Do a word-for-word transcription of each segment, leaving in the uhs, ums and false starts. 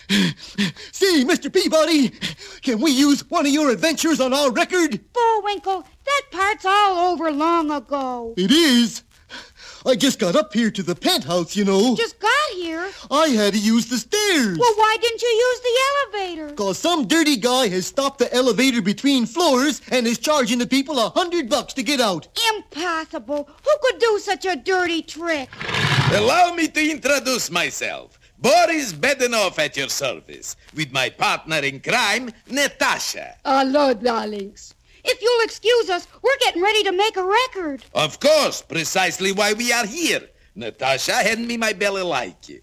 Say, Mister Peabody, can we use one of your adventures on our record? Bullwinkle, that part's all over long ago. It is. I just got up here to the penthouse, you know. Just got here? I had to use the stairs. Well, why didn't you use the elevator? Because some dirty guy has stopped the elevator between floors and is charging the people a hundred bucks to get out. Impossible. Who could do such a dirty trick? Allow me to introduce myself. Boris Bedenov at your service, with my partner in crime, Natasha. Hello, darlings. If you'll excuse us, we're getting ready to make a record. Of course, precisely why we are here. Natasha, hand me my balalaiki.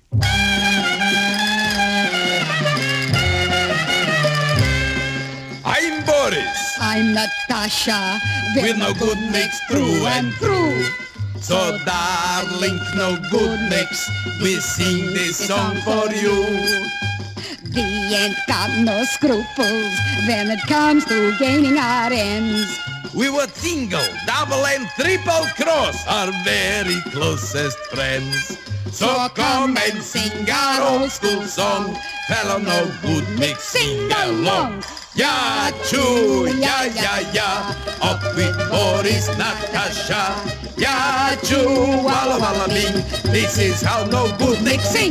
I'm Boris. I'm Natasha. We're no good mix through and through. So, darling, no good mix. We sing this song for you. We ain't got no scruples when it comes to gaining our ends. We were single, double and triple cross, our very closest friends. So come and sing our old school song, fellow no good mix, sing along. Ya choo, ya ya ya, up with Boris, Natasha. Ya choo, walla walla bing, this is how no good mix sing.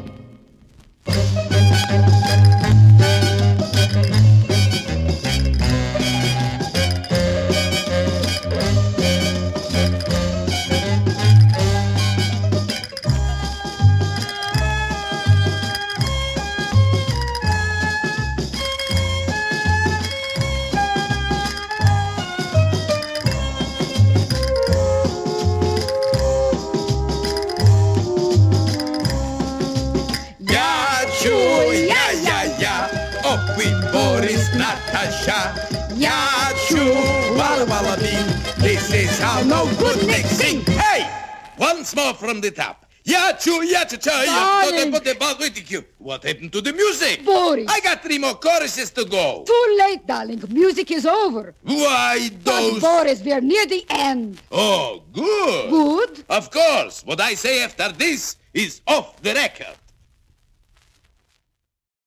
Up with Boris, Natasha. Ya choo, walla walla bing. This is how no good mix sing. Hey! Once more from the top. Ya choo, ya cha cha, ya. What happened to the music? Boris. I got three more choruses to go. Too late, darling. Music is over. Why those? But Boris, we're near the end. Oh, good. Good? Of course. What I say after this is off the record.